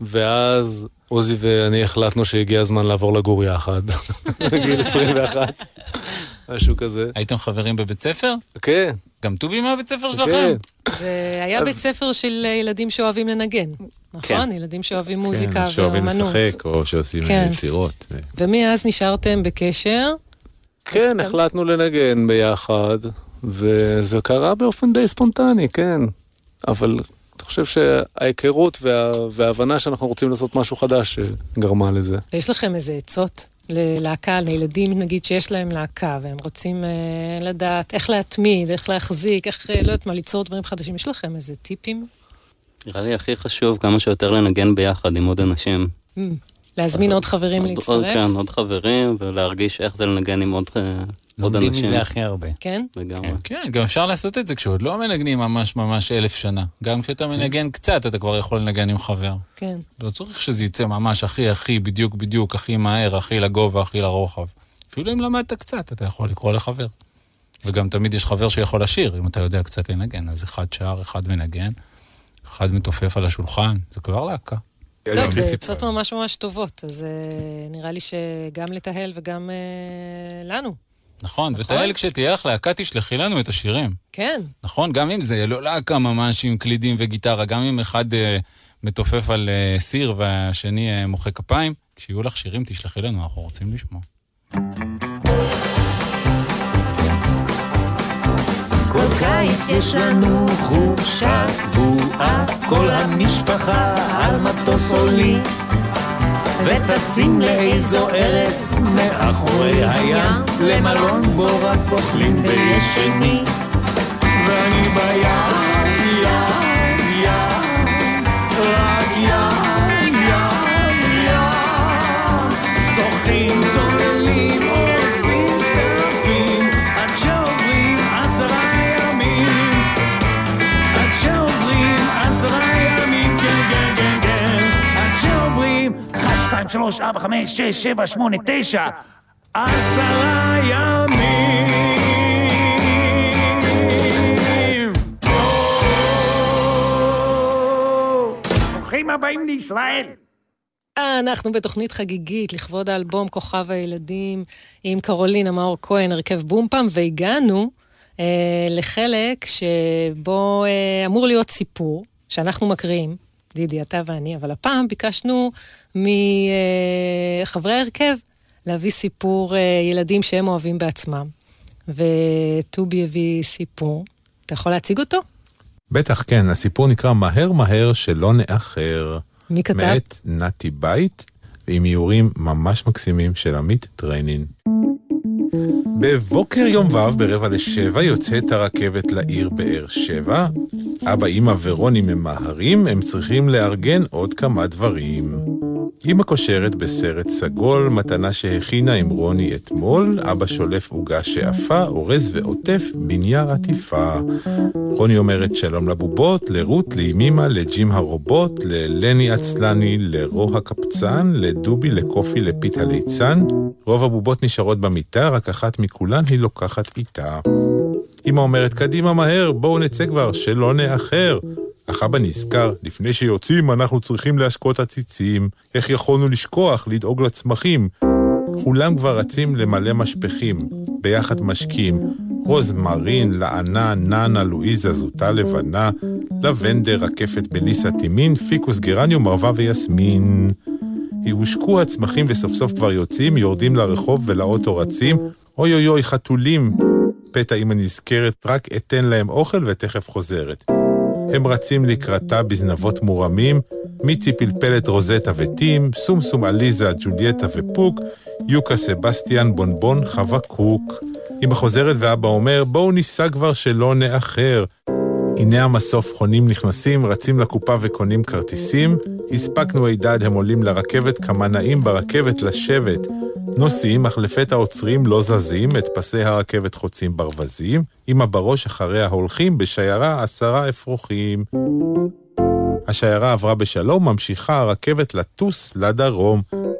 ואז עוזי ואני החלטנו שהגיע הזמן לעבור לגור יחד. גיל 21. משהו כזה. הייתם חברים בבית ספר? כן. גם טובי מהבית ספר שלכם? זה היה בית ספר של ילדים שאוהבים לנגן. נכון? ילדים שאוהבים מוזיקה ואומנות. שאוהבים לשחק או שעושים יצירות. ומאז נשארתם בקשר? כן, החלטנו לנגן ביחד, וזה קרה באופן די ספונטני, כן. אבל אני חושב שההיכרות וההבנה שאנחנו רוצים לעשות משהו חדש גרמה לזה. יש לכם איזה עצות ללהקה, לילדים נגיד שיש להם להקה, והם רוצים לדעת איך להתמיד, איך להחזיק, איך לא יודעת מה, ליצור דברים חדשים. יש לכם איזה טיפים? נראה לי הכי חשוב כמה שיותר לנגן ביחד עם עוד אנשים. להזמין עוד חברים להצטרף? כן, עוד חברים, ולהרגיש איך זה לנגן עם עוד אנשים. לומדים מזה הכי הרבה. כן? כן, גם אפשר לעשות את זה כשעוד לא מנגנים ממש 1000 שנה. גם כשאתה מנגן קצת, אתה כבר יכול לנגן עם חבר. כן. לא צריך שזה יצא ממש הכי, בדיוק, הכי מהר, הכי לגובה, הכי לרוחב. אפילו אם למדת קצת, אתה יכול לקרוא לחבר. וגם תמיד יש חבר שיכול לשיר, אם אתה יודע קצת לנגן. אז אחד שר, אחד מנגן, אחד מתופף על השולחן, זה כבר להקה. טוב, זה עצות ממש טובות, אז נראה לי שגם לתהל וגם לנו. נכון, ותהל כשתהיה לך להקה תשלחי לנו את השירים. כן. נכון, גם אם זה לא להקה ממש עם קלידים וגיטרה, גם אם אחד מתופף על סיר והשני מוחא כפיים, כשיהיו לך שירים תשלחי לנו, אנחנו רוצים לשמוע. כל קיץ יש לנו חופשה קבועה, כל המשפחה על מטוס עולים, וטסים לאיזו ארץ מאחורי הים, למלון בו רק אוכלים וישנים, ואני בים, רק ים, 3, 4, 5, 6, 7, 8, 9 10 ימים. ברוכים הבאים לישראל. אנחנו בתוכנית חגיגית לכבוד האלבום כוכב הילדים עם קרולינה מאור כהן, הרכב בומפם, והגענו לחלק שבו אמור להיות סיפור שאנחנו מקריאים, דידי, אתה ואני, אבל הפעם ביקשנו מחברי ההרכב להביא סיפור ילדים שהם אוהבים בעצמם. וטובי הביא סיפור. אתה יכול להציג אותו? בטח, כן. הסיפור נקרא מהר מהר שלא נאחר. מי כתב? מאת נתי בית, ועם איורים ממש מקסימים של עמית טרנין. בבוקר יום ו' 6:45 יוצאת הרכבת לעיר באר שבע. אבא, אמא ורוני ממהרים, הם צריכים לארגן עוד כמה דברים. אמא קושרת בסרט סגול, מתנה שהכינה עם רוני אתמול. אבא שולף עוגה שאפה, אורז ועוטף בנייר עטיפה. רוני אומרת שלום לבובות, לרות, לאמימה, לג'ים הרובוט, ללני עצלני, לרו הקפצן, לדובי, לקופי, לפית הליצן. רוב הבובות נשארות במיטה, רק אחת מכולן היא לוקחת איתה. אמא אומרת, קדימה מהר, בואו נצא כבר, שלא נאחר. אך אבא נזכר, לפני שיוצאים אנחנו צריכים להשקות הציצים. איך יכולנו לשכוח, לדאוג לצמחים? כולם כבר רצים למלא משפחים, ביחד משקים. רוזמרין, לענה, ננה, לואיזה, זוטה לבנה, לבנדר, רקפת, בליסה, תימין, פיקוס, גרניום, מרווה ויסמין. הושקו הצמחים וסוף סוף כבר יוצאים, יורדים לרחוב ולאוטו רצים. אוי אוי אוי, חתולים. פתע אמא נזכרת, רק אתן להם אוכל ותכף חוזרת. הם רצים לקראתה בזנבות מורמים, מיצי פלפלת רוזטה וטים, סומסום אליזה, ג'ולייטה ופוק, יוקה סבסטיאן בונבון חווה קוק. אמא חוזרת ואבא אומר, בואו ניסע כבר שלא נאחר. הנה המסוף, חונים נכנסים, רצים לקופה וקונים כרטיסים. הספקנו הידד, הם עולים לרכבת, כמה נעים ברכבת לשבת. נוסעים, אך לפתע עוצרים, לא זזים, את פסי הרכבת חוצים ברווזים. אמא בראש אחריה הולכים, בשיירה 10 אפרוחים. השיירה עברה בשלום, ממשיכה הרכבת לטוס לדרום.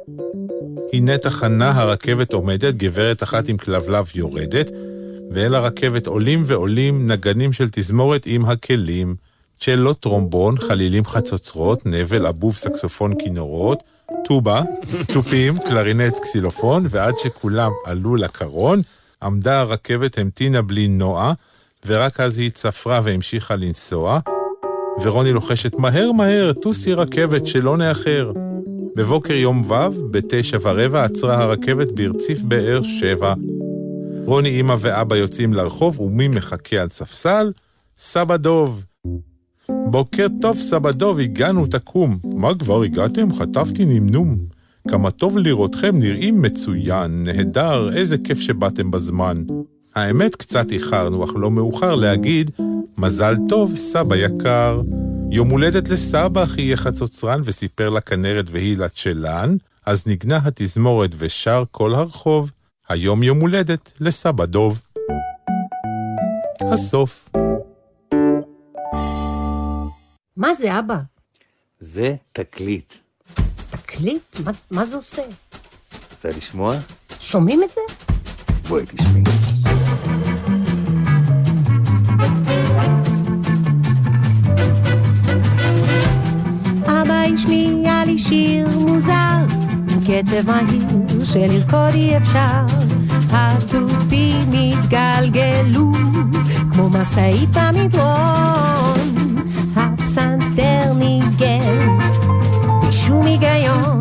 הנה תחנה, הרכבת עומדת, גברת אחת עם כלבלב יורדת, ואל הרכבת עולים ועולים נגנים של תזמורת עם הכלים. צ'לו, טרומבון, חלילים חצוצרות, נבל, אבוב, סקסופון, כינורות, טובה, טופים, קלרינט, קסילופון, ועד שכולם עלו לקרון, עמדה הרכבת המתינה בלי נועה, ורק אז היא צפרה והמשיכה לנסוע, ורוני לוחשת מהר מהר, טוסי רכבת שלא נאחר. בבוקר יום ו' 9:15 עצרה הרכבת ברציף באר שבע. רוני, אמא ואבא יוצאים לרחוב, ומי מחכה על ספסל? סבא דוב. בוקר טוב סבא דוב, הגענו תקום. מה כבר הגעתם? חטפתי נמנום. כמה טוב לראותכם, נראים מצוין, נהדר, איזה כיף שבאתם בזמן. האמת קצת איחרנו, אך לא מאוחר להגיד, מזל טוב סבא יקר. יום הולדת לסבא, אחי יהיה חצוצרן, וסיפר לכנרת והיא לצ'לן, אז נגנה התזמורת ושר כל הרחוב. היום יום הולדת לסבא דוב. הסוף. מה זה, אבא? זה תקליט. תקליט? מה זה עושה? רוצה לשמוע? שומעים את זה? בואי תשמעי. אבא השמיע לי שיר מוזר, קצב מהיר שלרקוד אי אפשר. התופים התגלגלו כמו מסעית במדרון, הפסנתר ניגן בשום היגיון.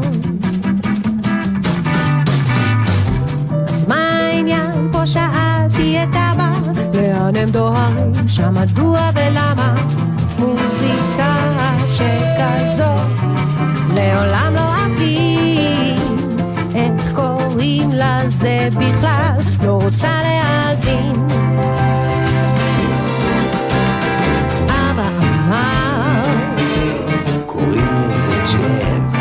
אז מה העניין פה? שאלתי את אבא, לאן הם דוהרים שם, מדוע ולמה? מוזיקה שכזאת לעולם לא עתיד, איך קוראים לזה בכלל? לא רוצה להאזין. אבא אמר קוראים לזה ג'אז.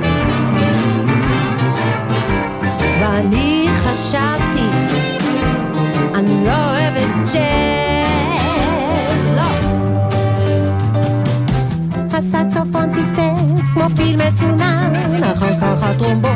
ואני חשבתי אני לא אוהבת ג'אז, לא. הסקסופון צפצף כמו פיל מצונן, אחר כך הטרומבון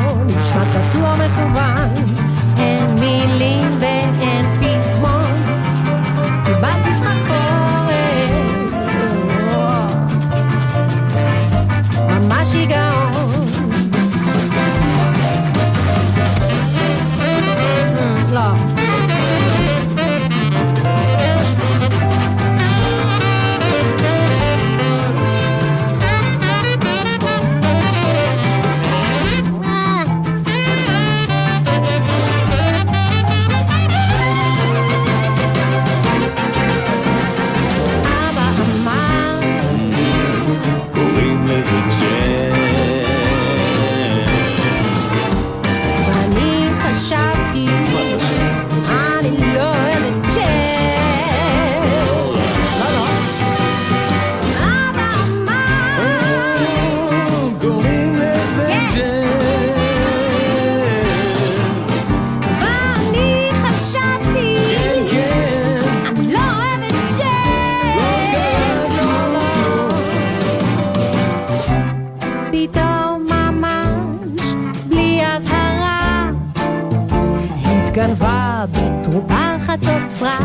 נצרה.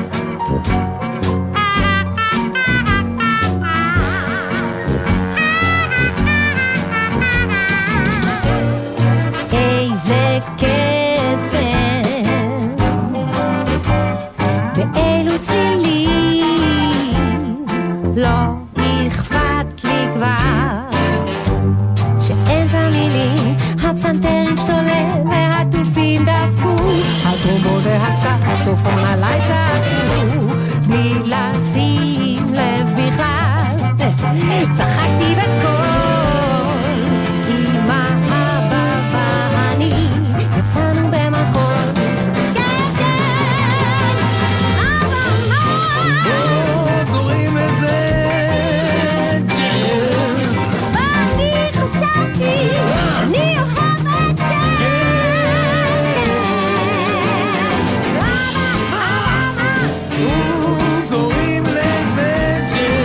איזה קסם באילו צילים, לא אכפת לי כבר שאין שם מילים, הפסנתר השתולל והתופים דפקו, הטרומבון והסקסופון עליי צעקו בלי לשים לב בכלל, צחקתי בקול אמא אבא ואני יצאנו במחול. קוראים לזה ג'אז, ואני חשבתי אני אוהבת קוראים לזה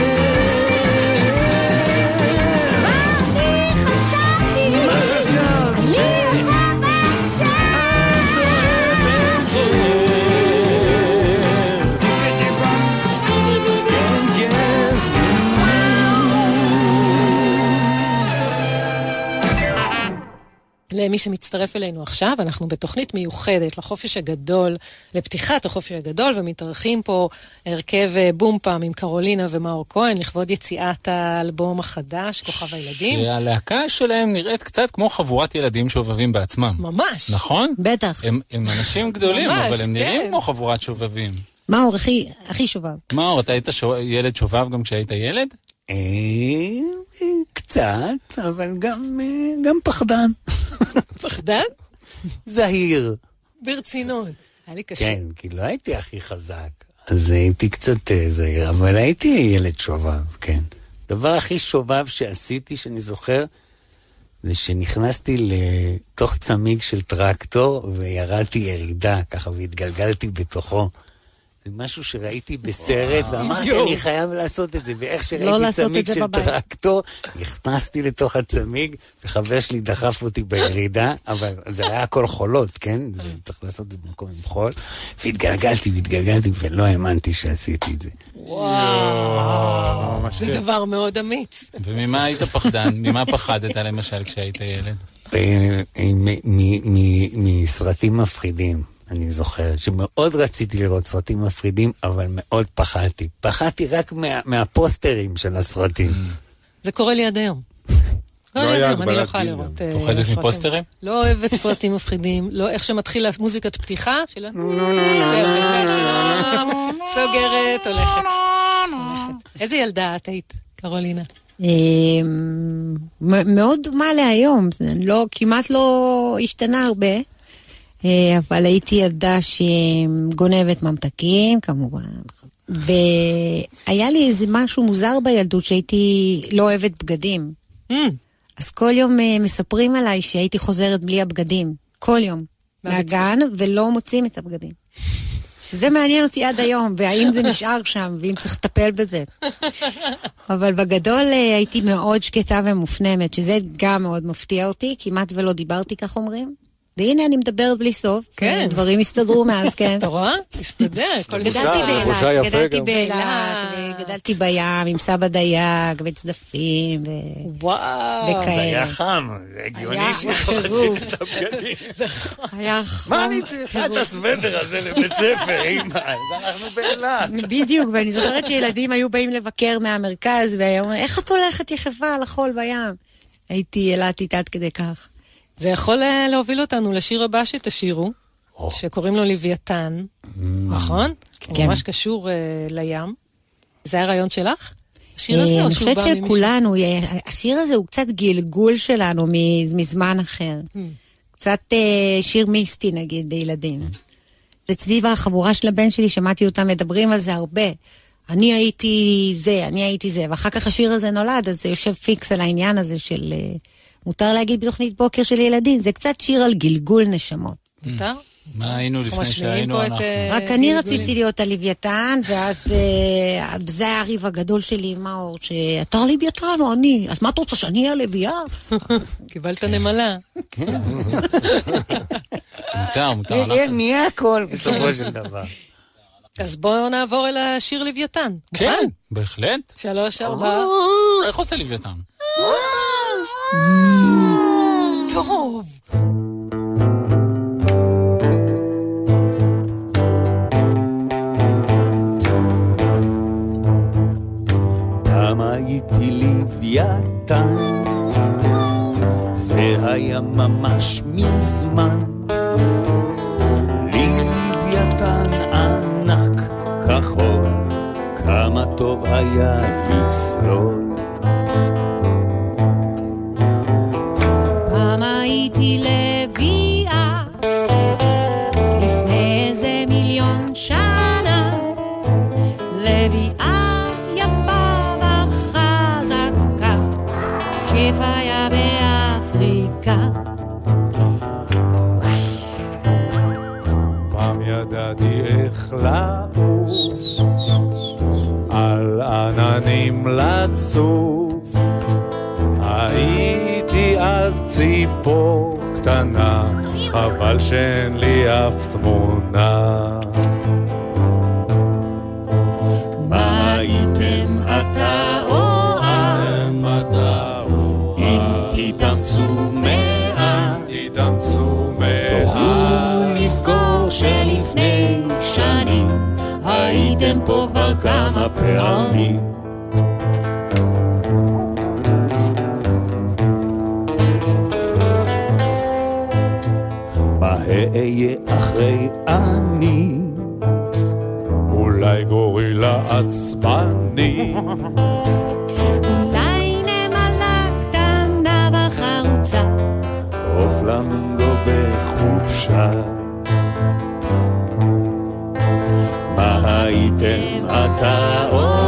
למי שמצטרף אלינו עכשיו, אנחנו בתוכנית מיוחדת לחופש הגדול, לפתיחת החופש הגדול, ומתארחים פה הרכב בום פעם עם קרולינה ומאור כהן, לכבוד יציאת האלבום החדש, כוכב הילדים. שהלהקה שלהם נראית קצת כמו חבורת ילדים שובבים בעצמם. ממש. נכון? בטח. הם אנשים גדולים, ממש, אבל הם נראים כן. כמו חבורת שובבים. מאור, הכי שובב. מאור, אתה היית ילד שובב גם כשהיית ילד? קצת, אבל גם פחדן. פחדן? זהיר. ברצינות. היה לי קשה. כן, כי לא הייתי הכי חזק. אז הייתי קצת זהיר, אבל הייתי ילד שובב, כן. הדבר הכי שובב שעשיתי, שאני זוכר, זה שנכנסתי לתוך צמיג של טרקטור, וירדתי ירידה, ככה, והתגלגלתי בתוכו. זה משהו שראיתי בסרט, ואמרתי, אני חייב לעשות את זה, ואיך שראיתי צמיג של טרקטור, נכנסתי לתוך הצמיג, וחבר שלי דחף אותי בירידה, אבל זה היה הכל חולות, כן? צריך לעשות את זה במקום עם חול, והתגלגלתי, ולא האמנתי שעשיתי את זה. וואו, זה דבר מאוד אמיץ. וממה היית פחדן? ממה פחדת למשל כשהיית ילד? מסרטים מפחידים. אני זוכר שמאוד רציתי לראות סרטים מפחידים, אבל מאוד פחדתי. פחדתי רק מהפוסטרים של הסרטים. זה קורה לי עד היום. לא היה אני לא יכולה לראות. פוחדת מפוסטרים? לא אוהבת סרטים מפחידים, לא איך שמתחילה מוזיקת פתיחה שלה. סוגרת, הולכת. איזה ילדה את היית, קרולינה? מאוד דומה להיום, כמעט לא השתנה הרבה. אבל הייתי ילדה שגונבת ממתקים, כמובן. והיה לי איזה משהו מוזר בילדות שהייתי לא אוהבת בגדים. אז כל יום מספרים עליי שהייתי חוזרת בלי הבגדים. כל יום. מהגן, ולא מוצאים את הבגדים. שזה מעניין אותי עד היום, והאם זה נשאר שם, ואם צריך לטפל בזה. אבל בגדול הייתי מאוד שקטה ומופנמת, שזה גם מאוד מפתיע אותי, כמעט ולא דיברתי, כך אומרים. והנה אני מדברת בלי סוף, כן. דברים הסתדרו מאז, כן. אתה רואה? הסתדר. גדלתי באילת, וגדלתי בים עם סבא דייג, וצדפים, וכאלה. זה היה חם, זה הגיוני שרציתי את הבגדים. היה חם. מה אני צריכה את הסוודר הזה לבית ספר, אמא? אז אנחנו באילת. בדיוק, ואני זוכרת שילדים היו באים לבקר מהמרכז, והיו אומרים, איך את הולכת יחפה על החול בים? הייתי אילתית עד כדי כך. זה יכול להוביל אותנו לשיר הבא שתשירו, שקוראים לו לוויתן, נכון? הוא ממש קשור לים. זה הרעיון שלך? השיר הזה או שהוא בא ממישהו? אני חושבת שכולנו, השיר הזה הוא קצת גלגול שלנו מזמן אחר. קצת שיר מיסטי נגיד לילדים. לצדי בחבורה של הבן שלי, שמעתי אותם מדברים על זה הרבה. אני הייתי זה, ואחר כך השיר הזה נולד, אז זה יושב פיקס על העניין הזה של... מותר להגיד בתוכנית בוקר של ילדים, זה קצת שיר על גלגול נשמות. מותר? מה היינו לפני שהיינו אנחנו? רק אני רציתי להיות הלוויתן, ואז זה היה הריב הגדול שלי עם מאור, שאתה הלוויתן או אני, אז מה אתה רוצה שאני הלוויה? קיבלת נמלה. מותר. נהיה הכל בסופו של דבר. אז בואו נעבור אל השיר לוויתן. כן, בהחלט. 3, 4. איך עושה לוויתן? טוב. פעם הייתי לוויתן, זה היה ממש מזמן. לוויתן ענק כחול, כמה טוב היה לצלול. פעם הייתי לביאה, לפני איזה 1,000,000 שנה, לביאה יפה וחזקה, כיף היה באפריקה. פעם ידעתי איך לעוף, על עננים לצוף, הייתי אז ציפור קטנה, חבל שאין לי אף תמונה. מה הייתם אתה או אם תתאמצו מעט, תוכלו לזכור שלפני שנים הייתם פה כבר כמה פעמים. מה אהיה אחרי אני? אולי גורילה עצבני, אולי נמלה קטנה בחרוצה, או פלמינגו בחופשה. מה הייתם אתה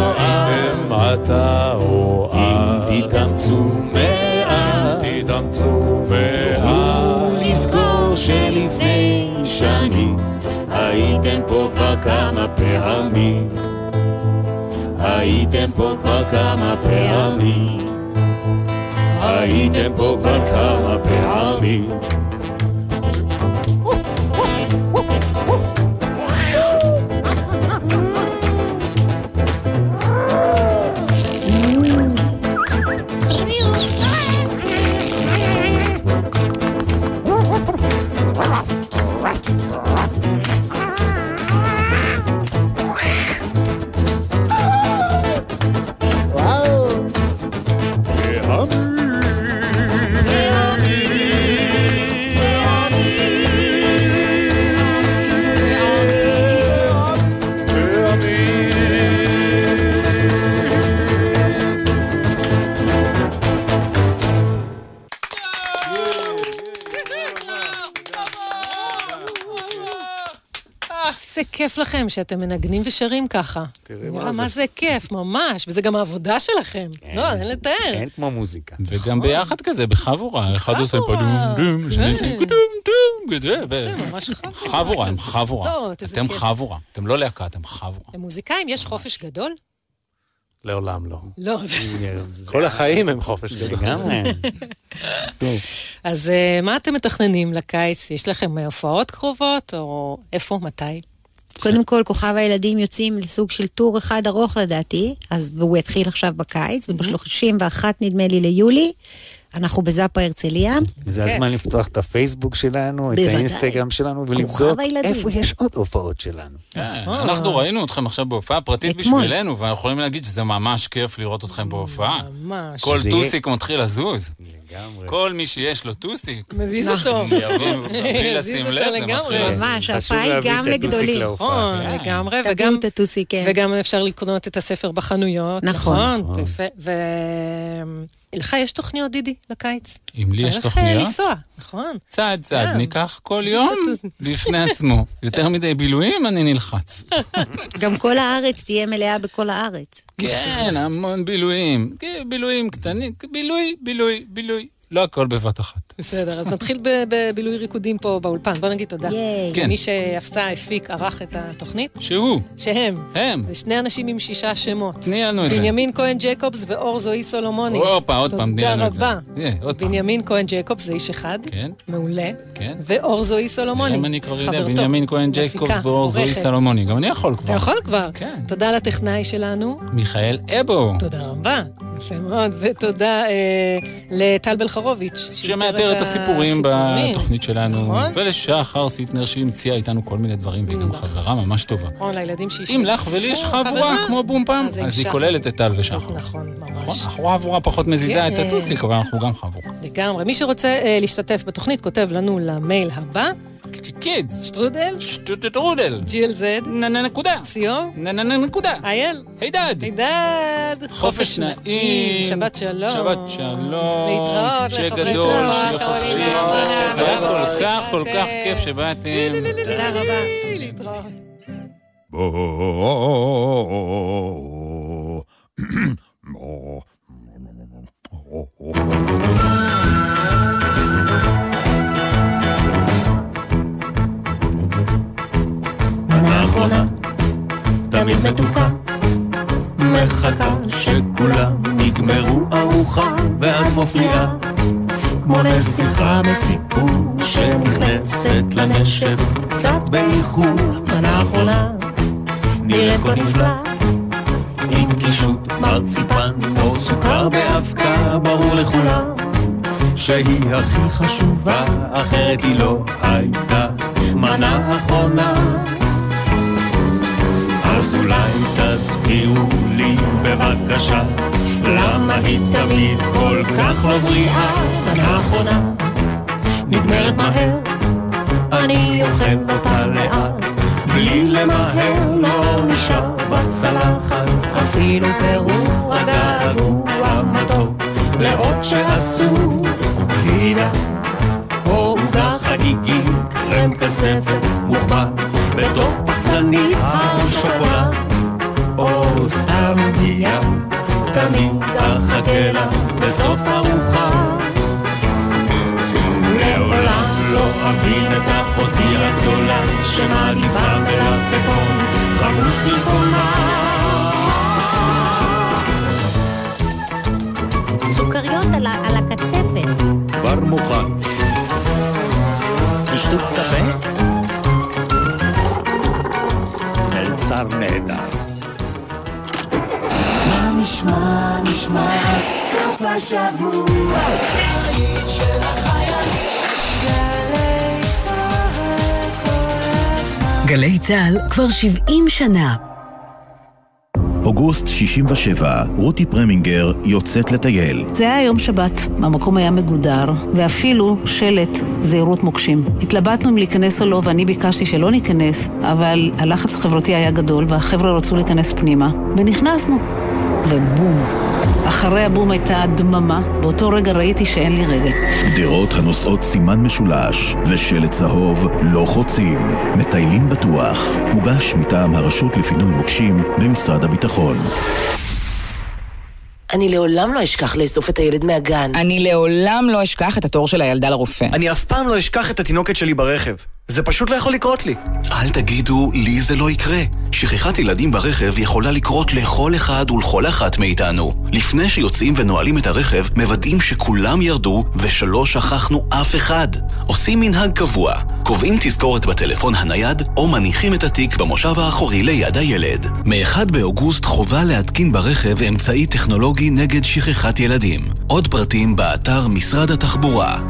או אם תתאמצו מעט, תוכלו לזכור שלפני שנים הייתם פה כבר כמה פעמים, הייתם פה כבר כמה פעמים, הייתם פה כבר כמה פעמים. כיף לכם שאתם מנגנים ושרים ככה. תראי מה זה. מה זה כיף, ממש. וזה גם העבודה שלכם. לא, אין לתאר. אין כמו מוזיקה. וגם ביחד כזה, בחבורה. אחד עושה פה דום דום, שני עושים דום דום. חבורה, הם חבורה. אתם חבורה. אתם לא להקה, אתם חבורה. למוזיקאים יש חופש גדול? לעולם לא. לא. כל החיים הם חופש גדול. לגמרי. אז מה אתם מתכננים לקיץ? יש לכם הופעות קרובות, או איפה, מתי? קודם כל, כוכב הילדים יוצאים לסוג של טור אחד ארוך לדעתי, והוא יתחיל עכשיו בקיץ, וב-31 נדמה לי ליולי, אנחנו בזאפה הרצליה. זה הזמן לפתוח את הפייסבוק שלנו, את האינסטגרם שלנו, ולבדוק איפה יש עוד הופעות שלנו. אנחנו ראינו אתכם עכשיו בהופעה פרטית בשבילנו, ואנחנו יכולים להגיד שזה ממש כיף לראות אתכם בהופעה. כל טוסיק מתחיל לזוז. כל מי שיש לו טוסיק. מזיז אותו. בלי לשים לב, זה מתחיל לזוז. ממש, ההופעה היא גם לגדולים. לגמרי, וגם אפשר לקנות את הספר בחנויות. נכון. לך יש תוכניות, דידי, לקיץ? אם לי יש תוכניות? צריך לנסוע, נכון. צעד, ניקח כל יום בפני עצמו. יותר מדי בילויים, אני נלחץ. גם כל הארץ תהיה מלאה בכל הארץ. כן, המון בילויים. בילויים קטנים, בילוי. לא הכל בבת אחת. בסדר, אז נתחיל בבילוי ריקודים פה באולפן. בוא נגיד תודה. כן. מי שהפסה, הפיק, ערך את התוכנית. שהם. הם. ושני אנשים עם 6 שמות. תני לנו את זה. בנימין כהן ג'ייקובס ואור זוהי סולומוני. עוד פעם, תני לנו את זה. תודה רבה. בנימין כהן ג'ייקובס זה איש אחד. כן. מעולה. כן. ואור זוהי סולומוני. גם אני כבר יודע, בנימין כהן ג'ייקובס ואור זוהי סולומוני. גם אני יכול כבר. אתה יכול כבר. כן. תודה לטכנאי שלנו. מיכאל אבו. תודה רבה. יפה מאוד. ותודה לטל בלחרוביץ'. שמאתר את הסיפורים בתוכנית שלנו. ולשחר סיטנר שהמציאה איתנו כל מיני דברים, והיא גם חברה ממש טובה. נכון, לילדים שהשתתפו. אם לך ולי יש חבורה כמו בום פעם, אז היא כוללת את טל ושחר. נכון, ממש. החבורה פחות מזיזה את הטוסיק, אבל אנחנו גם חבורה. לגמרי. מי שרוצה להשתתף בתוכנית, כותב לנו למייל הבא. קידס. שטרודל. GLZ. נקודה. סיור. נקודה. אייל. הידד. חופש נעים. שבת שלום. שבת שלום. להתראות. שיהיה גדול, שיהיה חופשי. היה כל כך כיף שבאתם. תודה רבה. להתראות. האחרונה תמיד מתוקה, מחכה שכולם נגמרו ארוחה, ואז מופיעה כמו נסיכה בסיפור שנכנסת לנשב קצת באיחור. מנה אחרונה נראה כה נפלא, עם קישוט מרציפן או סוכר באבקה, ברור לכולם שהיא הכי חשובה, אחרת היא לא הייתה מנה אחרונה. אז אולי תסבירו לי בבקשה, למה היא תמיד כל כך לא בריאה? מנה אחרונה נגמרת מהר, אני אוכל אותה לאט, בלי למהר, לא נשאר בצלחת אפילו פירור הגעגוע מתוק לעוד שעשו פינה או עוגה חגיגית, קרם קצפת מוחבא בתוך פחזנית השוקולד, או סתם עוגיה תמיד אחכה לה בסוף ארוחה. לעולם לא אבין את אחותי הגדולה שמעדיפה מלפפון חמוץ במקומה. סוכריות על הקצפת. כבר מוכן. תשתו קפה? מלצר נהדר. מה נשמע סוף השבוע היית של החייל. גלי צהל כל הזמן. גלי צהל כבר 70 שנה. אוגוסט 67, רותי פרמינגר יוצאת לטייל. זה היה יום שבת, המקום היה מגודר, ואפילו שלט זהירות מוקשים. התלבטנו אם להיכנס או לא, ואני ביקשתי שלא ניכנס, אבל הלחץ החברתי היה גדול, והחבר'ה רצו להיכנס פנימה, ונכנסנו. ובום. אחרי הבום הייתה דממה, באותו רגע ראיתי שאין לי רגל. גדרות הנושאות סימן משולש, ושלט צהוב לא חוצים. מטיילים בטוח. מוגש מטעם הרשות לפינוי מוקשים במשרד הביטחון. אני לעולם לא אשכח לאסוף את הילד מהגן. אני לעולם לא אשכח את התור של הילדה לרופא. אני אף פעם לא אשכח את התינוקת שלי ברכב. זה פשוט לא יכול לקרות לי. אל תגידו, לי זה לא יקרה. שכחת ילדים ברכב יכולה לקרות לכל אחד ולכל אחת מאיתנו. לפני שיוצאים ונועלים את הרכב, מוודאים שכולם ירדו ושלא שכחנו אף אחד. עושים מנהג קבוע. קובעים תזכורת בטלפון הנייד או מניחים את התיק במושב האחורי ליד הילד. מ-1 באוגוסט חובה להתקין ברכב אמצעי טכנולוגי נגד שכחת ילדים. עוד פרטים באתר משרד התחבורה.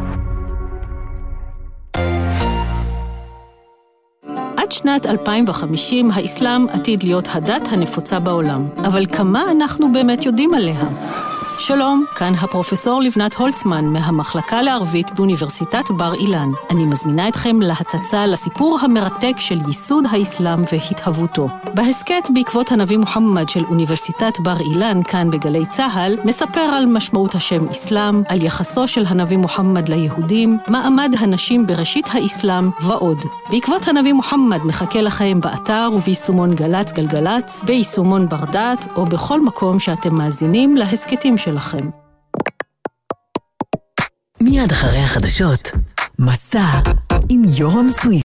עד שנת 2050 האסלאם עתיד להיות הדת הנפוצה בעולם. אבל כמה אנחנו באמת יודעים עליה? שלום, כאן הפרופסור לבנת הולצמן מהמחלקה לערבית באוניברסיטת בר אילן. אני מזמינה אתכם להצצה לסיפור המרתק של ייסוד האסלאם והתהוותו. בהסקט בעקבות הנביא מוחמד של אוניברסיטת בר אילן, כאן בגלי צהל, מספר על משמעות השם אסלאם, על יחסו של הנביא מוחמד ליהודים, מעמד הנשים בראשית האסלאם ועוד. בעקבות הנביא מוחמד מחכה לכם באתר וביישומון גלץ גלגלץ, ביישומון בר דעת או בכל מקום שאתם מאזינים להסקטים שלכם. מיד אחרי החדשות, מסע עם יורם סוויסה.